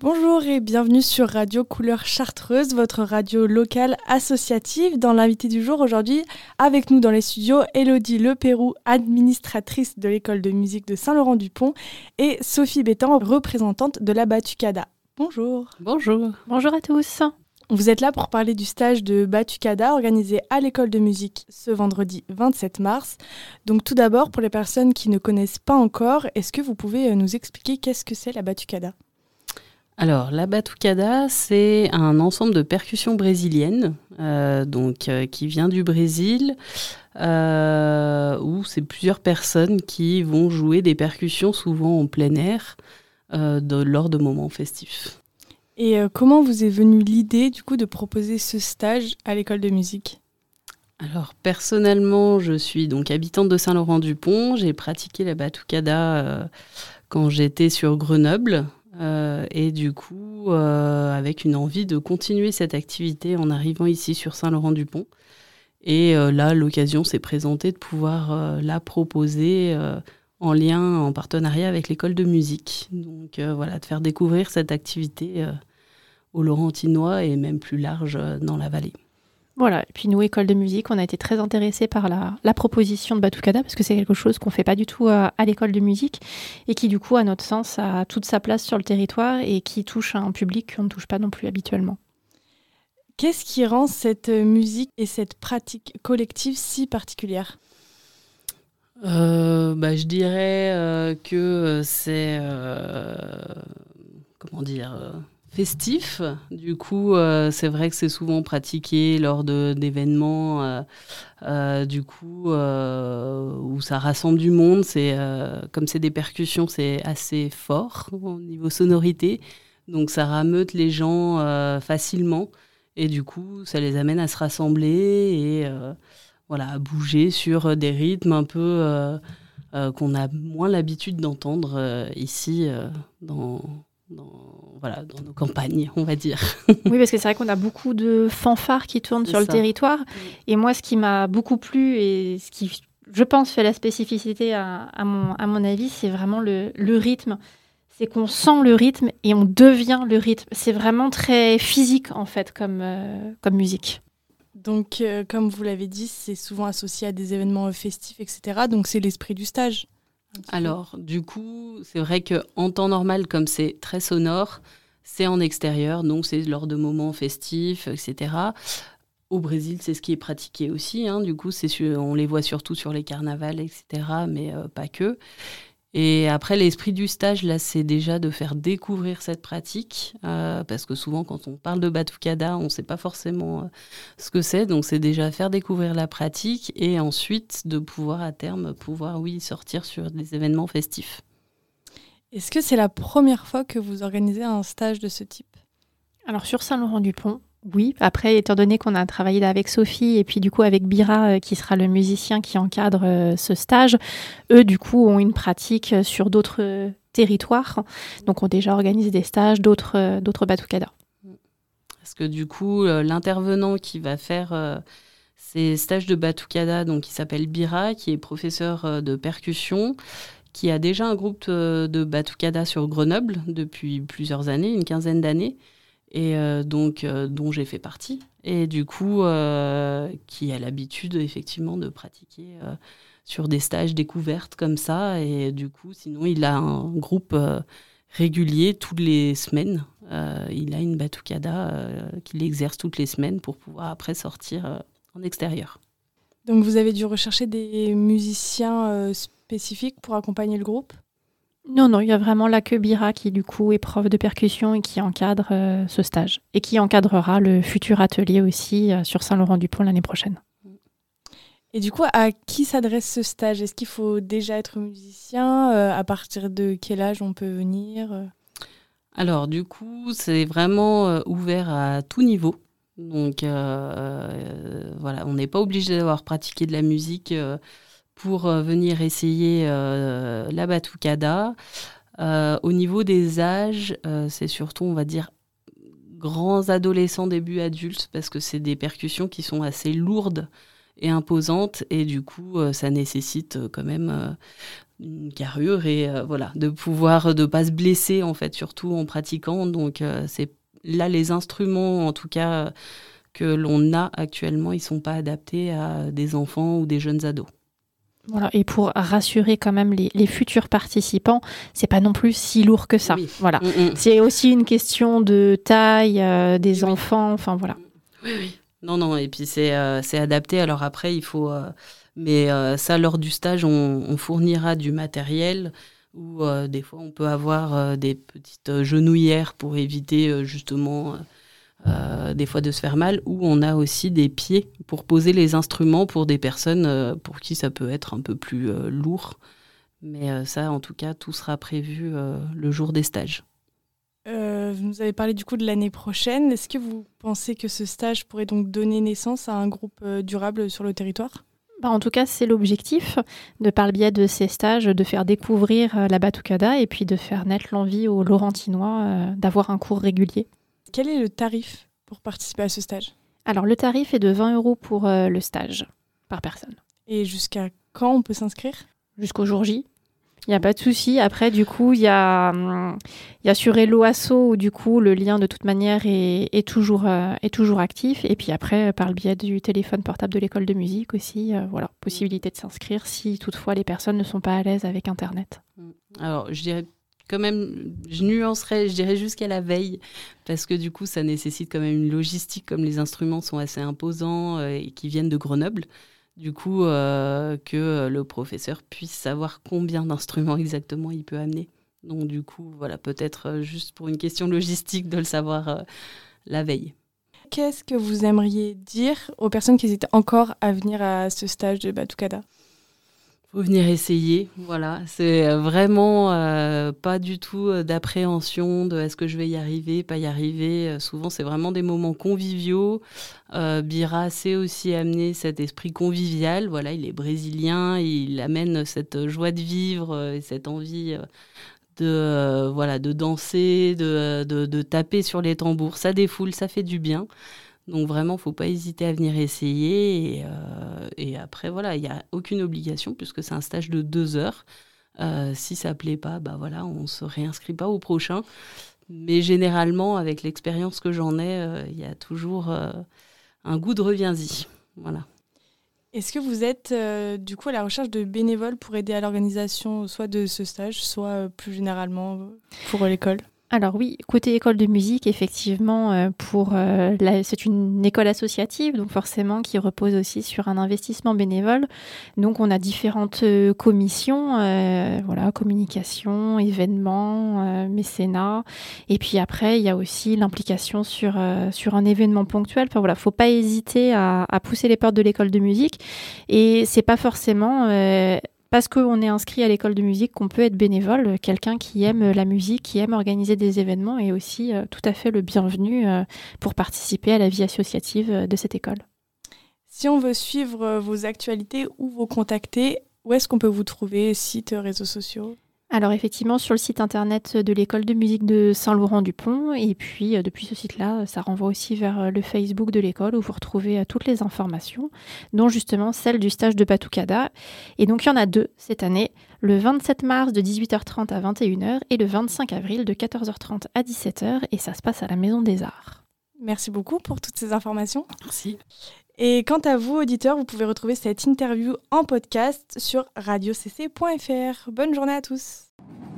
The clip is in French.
Bonjour et bienvenue sur Radio Couleur Chartreuse, votre radio locale associative. Dans l'invité du jour aujourd'hui, avec nous dans les studios, Élodie Lepérou, administratrice de l'école de musique de Saint-Laurent-du-Pont, et Sophie Bétan, représentante de la Batucada. Bonjour. Bonjour. Bonjour à tous. Vous êtes là pour parler du stage de Batucada organisé à l'école de musique ce vendredi 27 mars. Donc tout d'abord, pour les personnes qui ne connaissent pas encore, est-ce que vous pouvez nous expliquer qu'est-ce que c'est la Batucada ? Alors, la batucada, c'est un ensemble de percussions brésiliennes, qui vient du Brésil, où c'est plusieurs personnes qui vont jouer des percussions souvent en plein air lors de moments festifs. Et comment vous est venue l'idée du coup de proposer ce stage à l'école de musique ? Alors, personnellement, je suis donc habitante de Saint-Laurent-du-Pont. J'ai pratiqué la batucada quand j'étais sur Grenoble. Et du coup, avec une envie de continuer cette activité en arrivant ici sur Saint-Laurent-du-Pont. Et là, l'occasion s'est présentée de pouvoir la proposer en lien, en partenariat avec l'école de musique. Donc voilà, de faire découvrir cette activité aux Laurentinois et même plus large dans la vallée. Voilà, et puis nous, école de musique, on a été très intéressés par la proposition de Batucada parce que c'est quelque chose qu'on ne fait pas du tout à l'école de musique et qui, du coup, à notre sens, a toute sa place sur le territoire et qui touche un public qu'on ne touche pas non plus habituellement. Qu'est-ce qui rend cette musique et cette pratique collective si particulière ? Je dirais que c'est... festif. Du coup, c'est vrai que c'est souvent pratiqué lors d'événements où ça rassemble du monde. Comme c'est des percussions, c'est assez fort au niveau sonorité. Donc, ça rameute les gens facilement. Et du coup, ça les amène à se rassembler et à bouger sur des rythmes un peu qu'on a moins l'habitude d'entendre ici dans nos campagnes, on va dire. Oui, parce que c'est vrai qu'on a beaucoup de fanfares qui tournent sur le territoire. Et moi, ce qui m'a beaucoup plu et ce qui, je pense, fait la spécificité à mon avis, c'est vraiment le rythme. C'est qu'on sent le rythme et on devient le rythme. C'est vraiment très physique, en fait, comme musique. Donc, comme vous l'avez dit, c'est souvent associé à des événements festifs, etc. Donc, c'est l'esprit du stage. Alors, du coup, c'est vrai qu'en temps normal, comme c'est très sonore, c'est en extérieur, donc c'est lors de moments festifs, etc. Au Brésil, c'est ce qui est pratiqué aussi. Du coup, on les voit surtout sur les carnavals, etc., mais pas que. Et après, l'esprit du stage, là, c'est déjà de faire découvrir cette pratique, parce que souvent, quand on parle de batucada, on ne sait pas forcément ce que c'est. Donc, c'est déjà faire découvrir la pratique et ensuite de pouvoir, à terme, sortir sur des événements festifs. Est-ce que c'est la première fois que vous organisez un stage de ce type ? Alors, sur Saint-Laurent-du-Pont, oui. Après, étant donné qu'on a travaillé là avec Sophie et puis du coup avec Bira, qui sera le musicien qui encadre ce stage, eux, du coup, ont une pratique sur d'autres territoires. Donc, ont déjà organisé des stages d'autres batucadas. Parce que du coup, l'intervenant qui va faire ces stages de batucada, donc qui s'appelle Bira, qui est professeur de percussion, qui a déjà un groupe de batucada sur Grenoble depuis plusieurs années, une quinzaine d'années, et dont j'ai fait partie, et du coup, qui a l'habitude effectivement de pratiquer sur des stages découvertes comme ça, et du coup, sinon, il a un groupe régulier toutes les semaines. Il a une batucada qu'il exerce toutes les semaines pour pouvoir après sortir en extérieur. Donc vous avez dû rechercher des musiciens spécifiques pour accompagner le groupe ? Non, il y a vraiment là que Bira qui du coup est prof de percussion et qui encadre ce stage et qui encadrera le futur atelier aussi sur Saint-Laurent-du-Pont l'année prochaine. Et du coup, à qui s'adresse ce stage ? Est-ce qu'il faut déjà être musicien ? À partir de quel âge on peut venir ? Alors du coup, c'est vraiment ouvert à tout niveau. Donc on n'est pas obligé d'avoir pratiqué de la musique pour venir essayer la batucada. Au niveau des âges, c'est surtout, on va dire, grands adolescents, début adultes, parce que c'est des percussions qui sont assez lourdes et imposantes, et du coup, ça nécessite quand même une carrure et de pouvoir de pas se blesser en fait, surtout en pratiquant. Donc c'est là les instruments en tout cas que l'on a actuellement, ils sont pas adaptés à des enfants ou des jeunes ados. Voilà, et pour rassurer quand même les futurs participants, c'est pas non plus si lourd que ça. Oui. Voilà. C'est aussi une question de taille des enfants. Enfin voilà. Oui. Non, et puis c'est adapté. Alors après, il faut... mais ça, lors du stage, on fournira du matériel ou des fois, on peut avoir des petites genouillères pour éviter justement des fois de se faire mal, ou on a aussi des pieds pour poser les instruments pour des personnes pour qui ça peut être un peu plus lourd. Mais ça, en tout cas, tout sera prévu le jour des stages. Vous nous avez parlé du coup de l'année prochaine. Est-ce que vous pensez que ce stage pourrait donc donner naissance à un groupe durable sur le territoire ? En tout cas, c'est l'objectif, par le biais de ces stages, de faire découvrir la batucada et puis de faire naître l'envie aux Laurentinois d'avoir un cours régulier. Quel est le tarif pour participer à ce stage ? Alors, le tarif est de 20 € pour le stage, par personne. Et jusqu'à quand on peut s'inscrire ? Jusqu'au jour J. Il n'y a pas de souci. Après, du coup, il y a sur Hello Asso où, du coup, le lien, de toute manière, est toujours actif. Et puis après, par le biais du téléphone portable de l'école de musique aussi, possibilité de s'inscrire si, toutefois, les personnes ne sont pas à l'aise avec Internet. Alors, je dirais quand même, je nuancerais, je dirais jusqu'à la veille, parce que du coup, ça nécessite quand même une logistique, comme les instruments sont assez imposants et qui viennent de Grenoble. Du coup, que le professeur puisse savoir combien d'instruments exactement il peut amener. Donc du coup, peut-être juste pour une question logistique de le savoir la veille. Qu'est-ce que vous aimeriez dire aux personnes qui hésitent encore à venir à ce stage de batucada ? Faut venir essayer, c'est vraiment pas du tout d'appréhension de est-ce que je vais y arriver, pas y arriver. Souvent, c'est vraiment des moments conviviaux. Bira sait aussi amener cet esprit convivial. Il est brésilien, il amène cette joie de vivre et cette envie de danser, de taper sur les tambours. Ça défoule, ça fait du bien. Donc vraiment, il ne faut pas hésiter à venir essayer. Et après, il n'y a aucune obligation puisque c'est un stage de 2 heures. Si ça ne plaît pas, on ne se réinscrit pas au prochain. Mais généralement, avec l'expérience que j'en ai, il y a toujours un goût de reviens-y. Voilà. Est-ce que vous êtes du coup à la recherche de bénévoles pour aider à l'organisation soit de ce stage, soit plus généralement pour l'école ? Alors oui, côté école de musique, effectivement, c'est une école associative, donc forcément qui repose aussi sur un investissement bénévole. Donc on a différentes commissions, communication, événements, mécénat. Et puis après, il y a aussi l'implication sur un événement ponctuel. Faut pas hésiter à pousser les portes de l'école de musique. Et c'est pas forcément... parce qu'on est inscrit à l'école de musique qu'on peut être bénévole. Quelqu'un qui aime la musique, qui aime organiser des événements est aussi tout à fait le bienvenu pour participer à la vie associative de cette école. Si on veut suivre vos actualités ou vous contacter, où est-ce qu'on peut vous trouver, sites, réseaux sociaux ? Alors effectivement, sur le site internet de l'école de musique de Saint-Laurent-du-Pont. Et puis, depuis ce site-là, ça renvoie aussi vers le Facebook de l'école où vous retrouvez toutes les informations, dont justement celle du stage de batucada. Et donc, il y en a 2 cette année, le 27 mars de 18h30 à 21h et le 25 avril de 14h30 à 17h. Et ça se passe à la Maison des Arts. Merci beaucoup pour toutes ces informations. Merci. Et quant à vous, auditeurs, vous pouvez retrouver cette interview en podcast sur radiocc.fr. Bonne journée à tous.